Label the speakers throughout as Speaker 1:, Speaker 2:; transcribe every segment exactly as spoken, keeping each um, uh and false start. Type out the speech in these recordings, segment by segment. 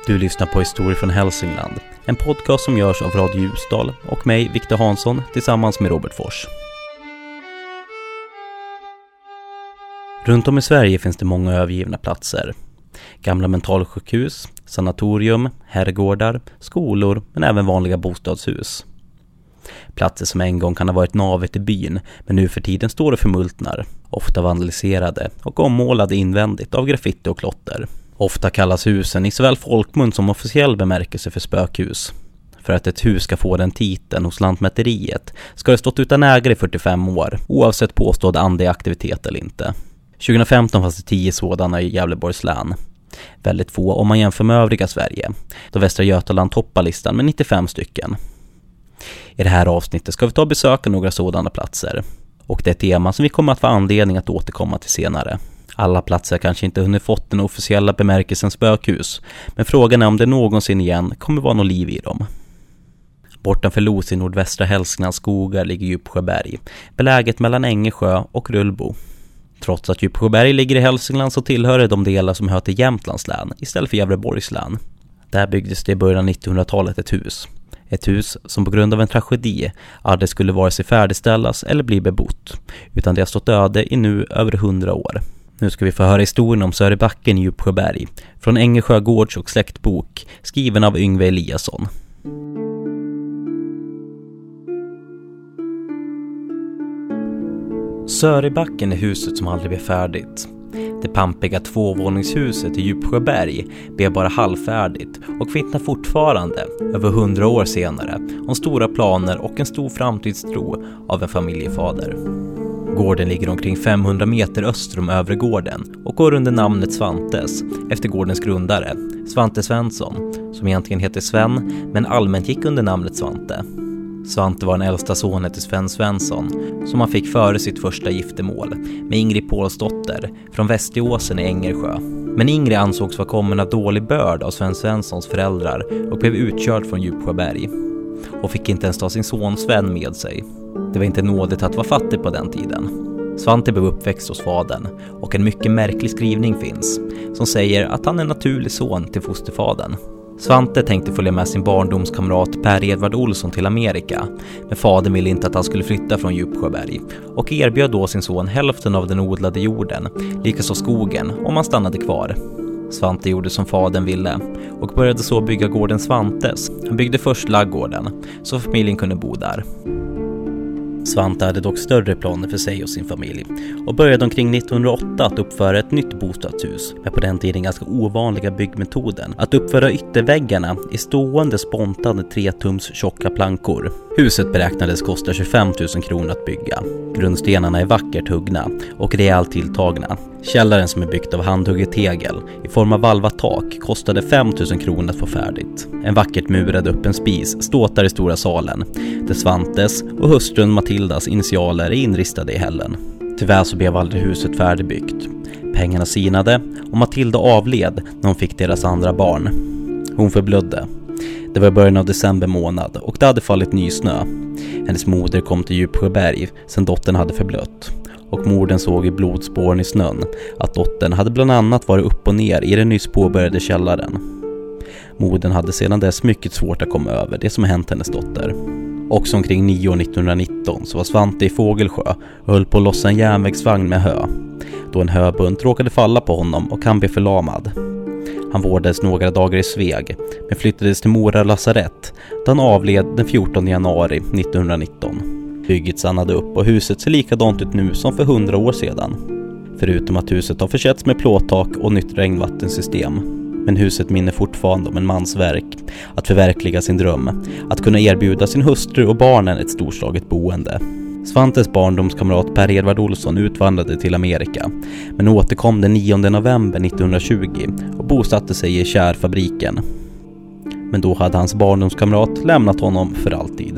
Speaker 1: Du lyssnar på Historia från Hälsingland, en podcast som görs av Radio Ljusdal och mig, Viktor Hansson, tillsammans med Robert Fors. Runt om i Sverige finns det många övergivna platser. Gamla mentalsjukhus, sanatorium, herrgårdar, skolor men även vanliga bostadshus. Platser som en gång kan ha varit navet i byn men nu för tiden står och förmultnar, ofta vandaliserade och ommålade invändigt av graffiti och klotter. Ofta kallas husen i såväl folkmun som officiell bemärkelse för spökhus. För att ett hus ska få den titeln hos Lantmäteriet ska det stått utan ägare i fyrtiofem år, oavsett påstådd andlig aktivitet eller inte. tjugo femton fanns det tio sådana i Gävleborgs län. Väldigt få om man jämför med övriga Sverige, då Västra Götaland toppar listan med nittiofem stycken. I det här avsnittet ska vi ta och besöka några sådana platser. Och det är ett tema som vi kommer att få anledning att återkomma till senare. Alla platser kanske inte hunnit fått den officiella bemärkelsen spökhus, men frågan är om det någonsin igen kommer vara något liv i dem. Bortanför Los i nordvästra Hälsinglands skogar ligger Djupsjöberg, beläget mellan Ängesjö och Rullbo. Trots att Djupsjöberg ligger i Hälsingland så tillhör det de delar som hör till Jämtlands län istället för Gävleborgs län. Där byggdes det i början av nittonhundratalet ett hus. Ett hus som på grund av en tragedi aldrig skulle vare sig färdigställas eller bli bebott, utan det har stått öde i nu över hundra år. Nu ska vi få höra historien om Sörebacken i Djupsjöberg från Ängesjö gårds- och släktbok skriven av Yngve Eliasson. Sörebacken är huset som aldrig blev färdigt. Det pampiga tvåvåningshuset i Djupsjöberg blev bara halvfärdigt och vittnar fortfarande, över hundra år senare, om stora planer och en stor framtidstro av en familjefader. Gården ligger omkring femhundra meter öster om övre gården och går under namnet Svantes efter gårdens grundare, Svante Svensson, som egentligen heter Sven men allmänt gick under namnet Svante. Svante var den äldsta sonen till Sven Svensson som han fick före sitt första giftermål med Ingrid Pålsdotter från Västeråsen i Ängersjö. Men Ingrid ansågs vara kommen av dålig börd av Sven Svenssons föräldrar och blev utkörd från Djupsjöberg och fick inte ens ta sin son Sven med sig. Det var inte nådigt att vara fattig på den tiden. Svante blev uppväxt hos fadern och en mycket märklig skrivning finns som säger att han är naturlig son till fosterfadern. Svante tänkte följa med sin barndomskamrat Per Edvard Olsson till Amerika, men fadern ville inte att han skulle flytta från Djupsjöberg och erbjöd då sin son hälften av den odlade jorden, likaså skogen, om han stannade kvar. Svante gjorde som fadern ville och började så bygga gården Svantes. Han byggde först laggården så familjen kunde bo där. Svante hade dock större planer för sig och sin familj och började omkring nittonhundraåtta att uppföra ett nytt bostadshus med på den tiden ganska ovanliga byggmetoden att uppföra ytterväggarna i stående spontande tre tums tjocka plankor. Huset beräknades kosta tjugofem tusen kronor att bygga. Grundstenarna är vackert huggna och rejält tilltagna. Källaren som är byggt av handhugget tegel i form av valvat tak kostade fem tusen kronor att få färdigt. En vackert murad öppen spis ståtar i stora salen där Svantes och hustrun Matildas initialer är inristade i hällen. Tyvärr så blev aldrig huset färdigbyggt. Pengarna sinade och Matilda avled när hon fick deras andra barn. Hon förblödde. Det var i början av december månad och det hade fallit ny snö. Hennes moder kom till Djupsjöberg sedan dottern hade förblött. Och morden såg i blodspåren i snön att dottern hade bland annat varit upp och ner i den nyss påbörjade källaren. Modern hade sedan dess mycket svårt att komma över det som hänt hennes dotter. Också omkring nio år nittonhundranitton så var Svante i Fågelsjö och höll på att lossa en järnvägsvagn med hö. Då en höbunt råkade falla på honom och han blev förlamad. Han vårdades några dagar i Sveg men flyttades till Mora lasarett där han avled den fjortonde januari nittonhundranitton. Bygget stannade upp och huset ser likadant ut nu som för hundra år sedan. Förutom att huset har försetts med plåttak och nytt regnvattensystem. Men huset minner fortfarande om en mans verk att förverkliga sin dröm. Att kunna erbjuda sin hustru och barnen ett storslaget boende. Svantes barndomskamrat Per Edvard Olsson utvandrade till Amerika men återkom den nionde november nittonhundratjugo och bosatte sig i Kärfabriken. Men då hade hans barndomskamrat lämnat honom för alltid.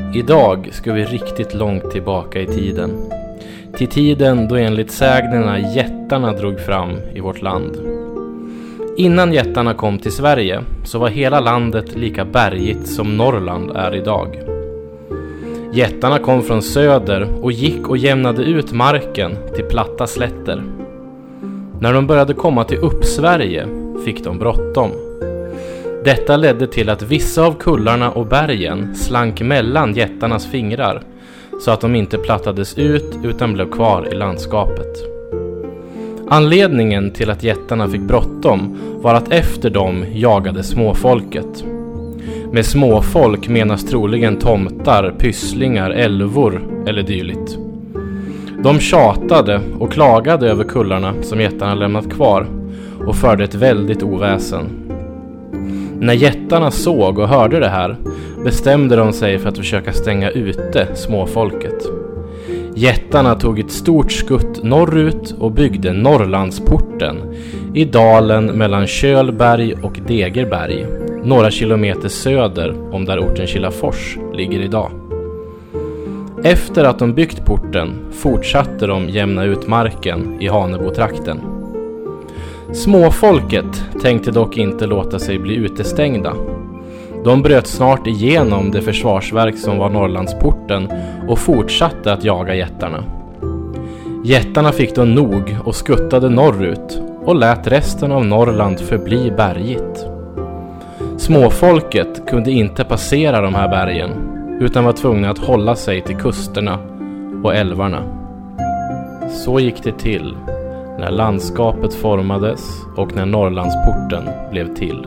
Speaker 2: Idag ska vi riktigt långt tillbaka i tiden. Till tiden då enligt sägnerna jättarna drog fram i vårt land. Innan jättarna kom till Sverige så var hela landet lika bergigt som Norrland är idag. Jättarna kom från söder och gick och jämnade ut marken till platta slätter. När de började komma till Uppsverige fick de bråttom. Detta ledde till att vissa av kullarna och bergen slank mellan jättarnas fingrar så att de inte plattades ut utan blev kvar i landskapet. Anledningen till att jättarna fick bråttom var att efter dem jagade småfolket. Med småfolk menas troligen tomtar, pysslingar, älvor eller dylikt. De tjatade och klagade över kullarna som jättarna lämnat kvar och förde ett väldigt oväsen. När jättarna såg och hörde det här bestämde de sig för att försöka stänga ute småfolket. Jättarna tog ett stort skutt norrut och byggde Norrlandsporten i dalen mellan Kölberg och Degerberg, några kilometer söder om där orten Kilafors ligger idag. Efter att de byggt porten fortsatte de jämna ut marken i Hanebo-trakten. Småfolket tänkte dock inte låta sig bli utestängda. De bröt snart igenom det försvarsverk som var Norrlandsporten och fortsatte att jaga jättarna. Jättarna fick då nog och skuttade norrut och lät resten av Norrland förbli bergigt. Småfolket kunde inte passera de här bergen utan var tvungna att hålla sig till kusterna och älvarna. Så gick det till när landskapet formades och när Norrlandsporten blev till.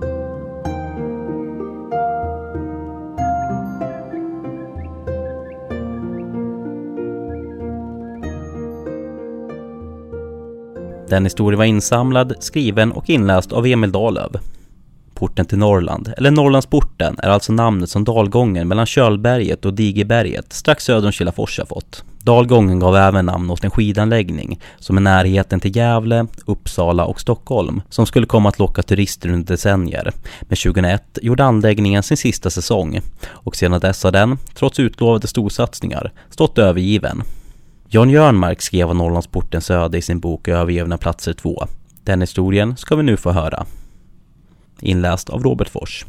Speaker 1: Den historien var insamlad, skriven och inläst av Emil Dahlöf. Porten till Norrland, eller Norrlandsporten, är alltså namnet som dalgången mellan Kölberget och Digerberget strax söder om Kilafors har fått. Dalgången gav även namn åt en skidanläggning som är närheten till Gävle, Uppsala och Stockholm som skulle komma att locka turister under decennier. Men tjugohundraett gjorde anläggningen sin sista säsong och sedan dess har den, trots utlovade storsatsningar, stått övergiven. Jan Jörnmark skrev om Norrlandsportens öde i sin bok Övergivna platser två. Den historien ska vi nu få höra. Inläst av Robert Fors.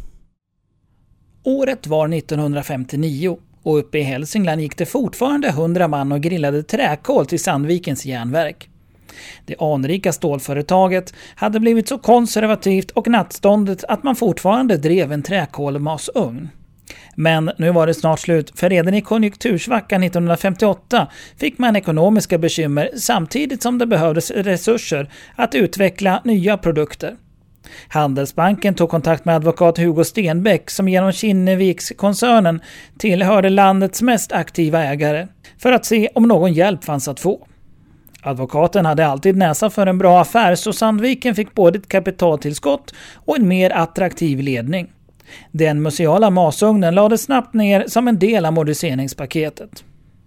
Speaker 3: Året var nittonhundrafemtionio och uppe i Hälsingland gick det fortfarande hundra man och grillade träkol till Sandvikens järnverk. Det anrika stålföretaget hade blivit så konservativt och nattståndet att man fortfarande drev en träkolmasugn. Men nu var det snart slut, för redan i konjunktursvackan nittonhundrafemtioåtta fick man ekonomiska bekymmer samtidigt som det behövdes resurser att utveckla nya produkter. Handelsbanken tog kontakt med advokat Hugo Stenbeck som genom Kinnevikskoncernen tillhörde landets mest aktiva ägare för att se om någon hjälp fanns att få. Advokaten hade alltid näsa för en bra affär så Sandviken fick både ett kapitaltillskott och en mer attraktiv ledning. Den museala masugnen lades snabbt ner som en del av moderniseringspaketet.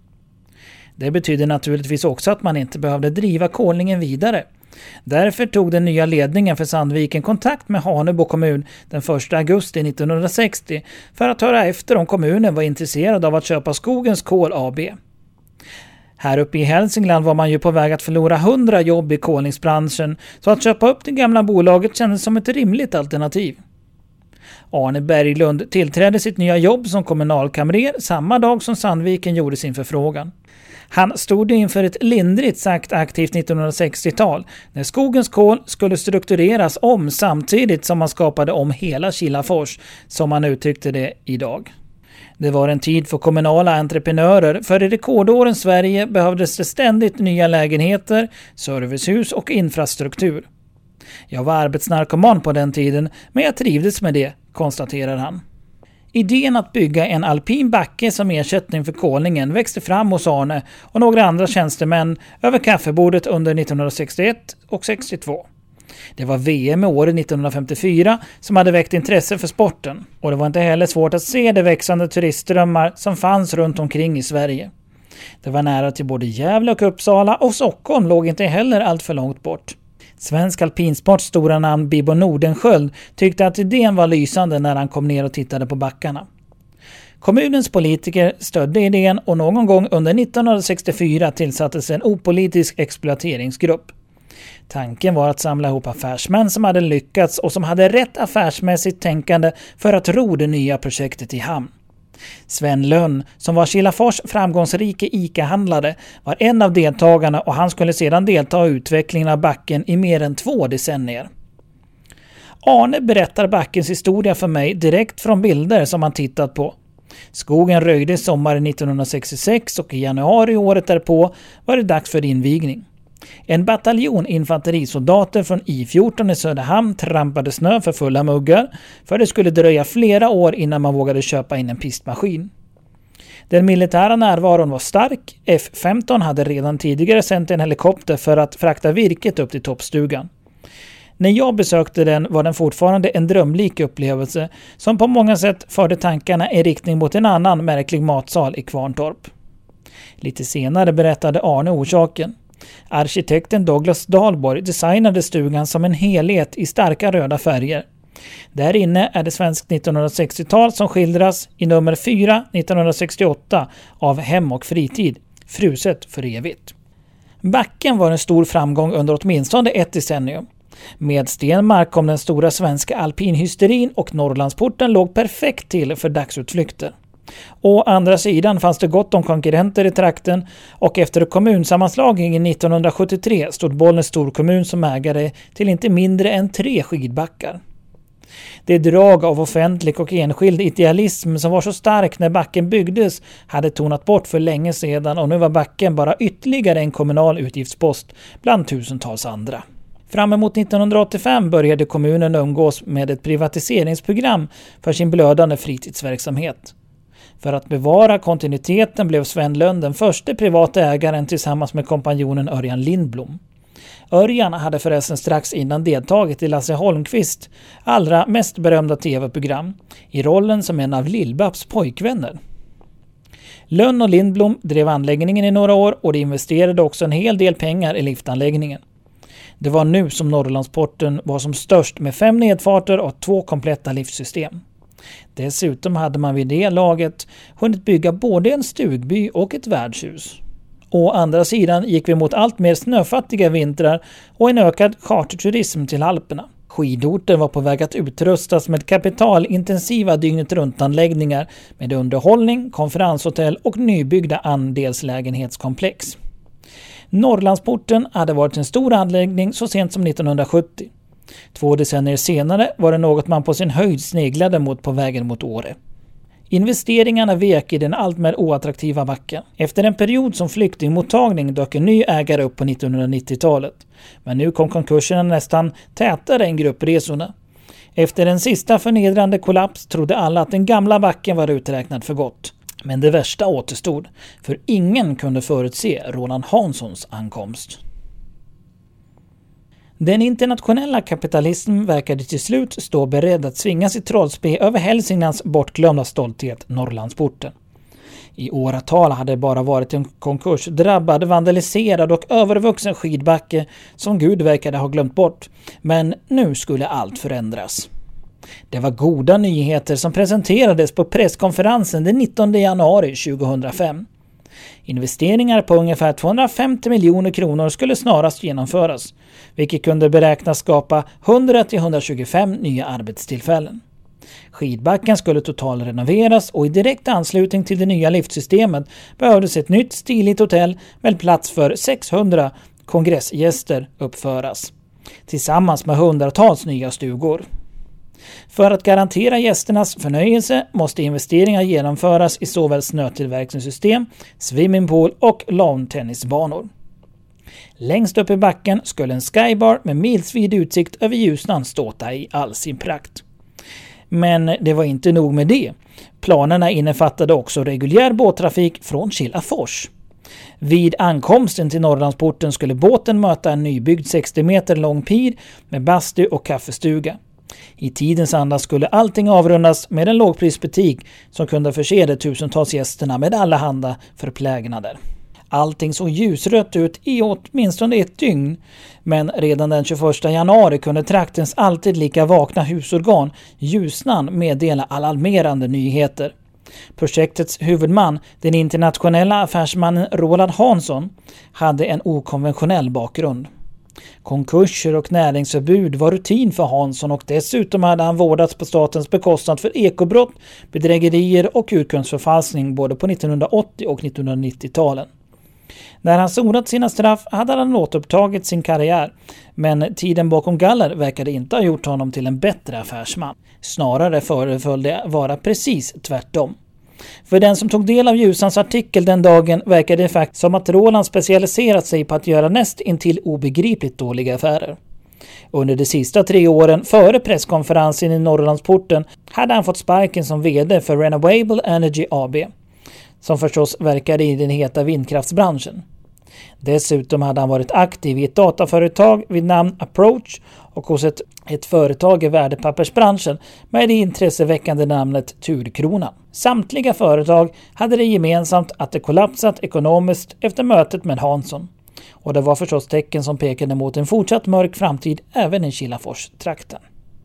Speaker 3: Det betyder naturligtvis också att man inte behövde driva kolningen vidare. Därför tog den nya ledningen för Sandviken kontakt med Hanebo kommun den första augusti nittonhundrasextio för att höra efter om kommunen var intresserad av att köpa Skogens Kol A B. Här uppe i Hälsingland var man ju på väg att förlora hundra jobb i kolningsbranschen, så att köpa upp det gamla bolaget kändes som ett rimligt alternativ. Arne Berglund tillträdde sitt nya jobb som kommunalkamrer samma dag som Sandviken gjorde sin förfrågan. Han stod inför ett lindrigt sagt aktivt nittonhundrasextiotal när Skogens Kol skulle struktureras om samtidigt som man skapade om hela Kilafors, som man uttryckte det idag. Det var en tid för kommunala entreprenörer, för i rekordåren Sverige behövdes det ständigt nya lägenheter, servicehus och infrastruktur. Jag var arbetsnarkoman på den tiden, men jag trivdes med det, konstaterar han. Idén att bygga en alpin backe som ersättning för kolningen växte fram hos Arne och några andra tjänstemän över kaffebordet under nittonhundrasextioett och sextiotvå. Det var V M i året nittonhundrafemtiofyra som hade väckt intresse för sporten, och det var inte heller svårt att se de växande turistströmmar som fanns runt omkring i Sverige. Det var nära till både Gävle och Uppsala, och Stockholm låg inte heller allt för långt bort. Svensk alpinsports stora namn Bibbo Nordenskjöld tyckte att idén var lysande när han kom ner och tittade på backarna. Kommunens politiker stödde idén och någon gång under nittonhundrasextiofyra tillsattes en opolitisk exploateringsgrupp. Tanken var att samla ihop affärsmän som hade lyckats och som hade rätt affärsmässigt tänkande för att ro det nya projektet i hamn. Sven Lönn, som var Kilafors framgångsrike ICA-handlare, var en av deltagarna och han skulle sedan delta i utvecklingen av backen i mer än två decennier. Arne berättar backens historia för mig direkt från bilder som han tittat på. Skogen röjdes sommaren nittonhundrasextiosex och i januari året därpå var det dags för invigning. En bataljon infanterisoldater från I fjorton i Söderhamn trampade snö för fulla muggar för det skulle dröja flera år innan man vågade köpa in en pistmaskin. Den militära närvaron var stark. F femton hade redan tidigare sänt en helikopter för att frakta virket upp till toppstugan. När jag besökte den var den fortfarande en drömlik upplevelse som på många sätt förde tankarna i riktning mot en annan märklig matsal i Kvarntorp. Lite senare berättade Arne orsaken. Arkitekten Douglas Dahlborg designade stugan som en helhet i starka röda färger. Där inne är det svenskt nittonhundrasextiotal som skildras i nummer fyra nittonhundrasextioåtta av Hem och fritid, fruset för evigt. Backen var en stor framgång under åtminstone ett decennium. Med Stenmark kom den stora svenska alpinhysterin och Norrlandsporten låg perfekt till för dagsutflykter. Å andra sidan fanns det gott om konkurrenter i trakten och efter kommunsammanslagningen nittonhundrasjuttiotre stod Bollnäs storkommun som ägare till inte mindre än tre skidbackar. Det drag av offentlig och enskild idealism som var så stark när backen byggdes hade tonat bort för länge sedan och nu var backen bara ytterligare en kommunal utgiftspost bland tusentals andra. Fram emot nittonhundraåttiofem började kommunen umgås med ett privatiseringsprogram för sin blödande fritidsverksamhet. För att bevara kontinuiteten blev Sven Lönn den första privata ägaren tillsammans med kompanjonen Örjan Lindblom. Örjan hade förresten strax innan deltagit i Lasse Holmqvist allra mest berömda tv-program i rollen som en av Lill-Babs pojkvänner. Lönn och Lindblom drev anläggningen i några år och de investerade också en hel del pengar i liftanläggningen. Det var nu som Norrlandsporten var som störst med fem nedfarter och två kompletta liftsystem. Dessutom hade man vid det laget hunnit bygga både en stugby och ett värdshus. Å andra sidan gick vi mot allt mer snöfattiga vintrar och en ökad charterturism till Alperna. Skidorten var på väg att utrustas med kapitalintensiva dygnet runt-anläggningar med underhållning, konferenshotell och nybyggda andelslägenhetskomplex. Norrlandsporten hade varit en stor anläggning så sent som nittonhundrasjuttio. Två decennier senare var det något man på sin höjd sneglade mot på vägen mot Åre. Investeringarna vek i den allt mer oattraktiva backen. Efter en period som flyktingmottagning dök en ny ägare upp på nittonhundranittiotalet. Men nu kom konkurserna nästan tätare än gruppresorna. Efter en sista förnedrande kollaps trodde alla att den gamla backen var uträknad för gott. Men det värsta återstod, för ingen kunde förutse Roland Hanssons ankomst. Den internationella kapitalismen verkade till slut stå beredd att svinga sitt trollspe över Hälsinglands bortglömda stolthet, Norrlandsporten. I åratal hade det bara varit en konkursdrabbad, vandaliserad och övervuxen skidbacke som Gud verkade ha glömt bort. Men nu skulle allt förändras. Det var goda nyheter som presenterades på presskonferensen den nittonde januari tjugohundrafem. Investeringar på ungefär tvåhundrafemtio miljoner kronor skulle snarast genomföras, vilket kunde beräknas skapa hundra till hundratjugofem nya arbetstillfällen. Skidbacken skulle totalrenoveras och i direkt anslutning till det nya liftsystemet behövdes ett nytt stiligt hotell med plats för sexhundra kongressgäster uppföras, tillsammans med hundratals nya stugor. För att garantera gästernas förnöjelse måste investeringar genomföras i såväl snötillverkningssystem, swimmingpool och lawntennisbanor. Längst upp i backen skulle en skybar med milsvid utsikt över Ljusnan ståta i all sin prakt. Men det var inte nog med det. Planerna innefattade också reguljär båttrafik från Kilafors. Vid ankomsten till Norrlandsporten skulle båten möta en nybyggd sextio meter lång pir med bastu och kaffestuga. I tidens anda skulle allting avrundas med en lågprisbutik som kunde förse de tusentals gästerna med allehanda förplägnader. Allting såg ljusrött ut i åtminstone ett dygn, men redan den tjugoförsta januari kunde traktens alltid lika vakna husorgan Ljusnan meddela alarmerande nyheter. Projektets huvudman, den internationella affärsmannen Roland Hansson, hade en okonventionell bakgrund. Konkurser och näringsförbud var rutin för Hansson och dessutom hade han vårdats på statens bekostnad för ekobrott, bedrägerier och urkundsförfalskning både på nittonhundraåttio- och nittonhundranittio-talen. När han sonat sina straff hade han återupptagit sin karriär, men tiden bakom galler verkade inte ha gjort honom till en bättre affärsman. Snarare föreföll det vara precis tvärtom. För den som tog del av Ljusans artikel den dagen verkade det faktiskt som att Roland specialiserat sig på att göra näst intill obegripligt dåliga affärer. Under de sista tre åren före presskonferensen i Norrlandsporten hade han fått sparken som vd för Renewable Energy A B, som förstås verkade i den heta vindkraftsbranschen. Dessutom hade han varit aktiv i ett dataföretag vid namn Approach och hos ett, ett företag i värdepappersbranschen med det intresseväckande namnet Turkrona. Samtliga företag hade det gemensamt att det kollapsat ekonomiskt efter mötet med Hansson. Och det var förstås tecken som pekade mot en fortsatt mörk framtid även i Kilafors-trakten.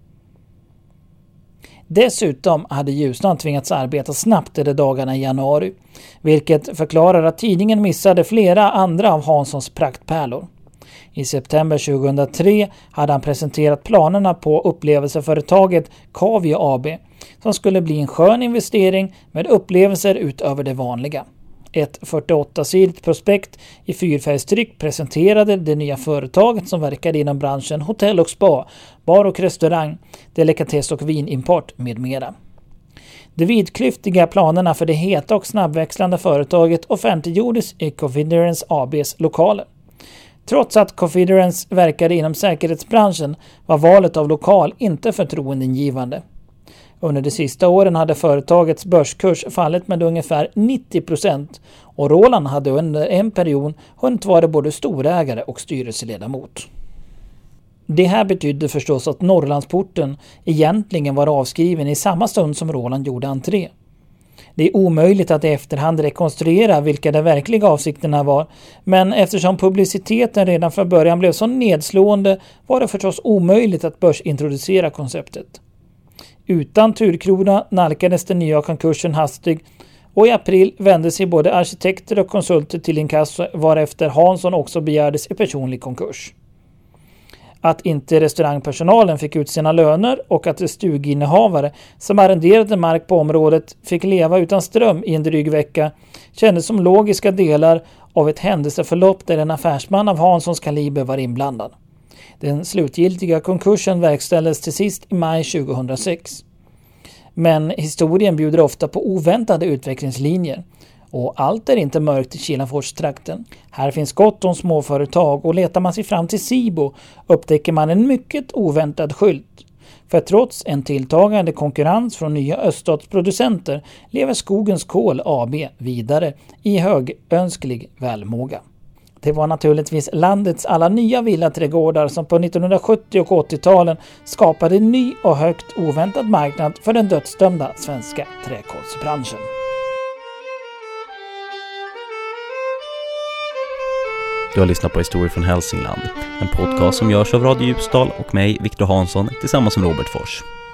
Speaker 3: Dessutom hade Ljusnan tvingats arbeta snabbt de dagarna i januari, vilket förklarar att tidningen missade flera andra av Hanssons praktpärlor. I september tjugohundratre hade han presenterat planerna på upplevelseföretaget Kavio A B, som skulle bli en skön investering med upplevelser utöver det vanliga. Ett fyrtioåtta-sidigt prospekt i fyrfärgstryck presenterade det nya företaget som verkade inom branschen hotell och spa, bar och restaurang, delikatess och vinimport med mera. De vidklyftiga planerna för det heta och snabbväxlande företaget offentliggjordes i Confidence A B:s lokaler. Trots att Confidence verkade inom säkerhetsbranschen var valet av lokal inte förtroendeingivande. Under de sista åren hade företagets börskurs fallit med ungefär nittio procent och Roland hade under en period hunnit vara både storägare och styrelseledamot. Det här betydde förstås att Norrlandsporten egentligen var avskriven i samma stund som Roland gjorde entré. Det är omöjligt att i efterhand rekonstruera vilka de verkliga avsikterna var, men eftersom publiciteten redan från början blev så nedslående var det förstås omöjligt att börsintroducera konceptet. Utan Turkrona nalkades den nya konkursen hastigt och i april vände sig både arkitekter och konsulter till inkasso varefter Hansson också begärdes i personlig konkurs. Att inte restaurangpersonalen fick ut sina löner och att stuginnehavare som arrenderade mark på området fick leva utan ström i en dryg vecka kändes som logiska delar av ett händelseförlopp där en affärsman av Hanssons kaliber var inblandad. Den slutgiltiga konkursen verkställdes till sist i maj tjugohundrasex. Men historien bjuder ofta på oväntade utvecklingslinjer. Och allt är inte mörkt i Kilafors-trakten. Här finns gott om småföretag och letar man sig fram till Sibo upptäcker man en mycket oväntad skylt. För trots en tilltagande konkurrens från nya öststatsproducenter lever Skogens Kol A B vidare i högönsklig välmåga. Det var naturligtvis landets alla nya villaträdgårdar som på nittonhundrasjuttio- och åttio-talen skapade en ny och högt oväntad marknad för den dödsdömda svenska trädgårdsbranschen.
Speaker 1: Du har lyssnat på Historier från Hälsingland, en podcast som görs av Radio Ljusdal och mig, Viktor Hansson, tillsammans med Robert Fors.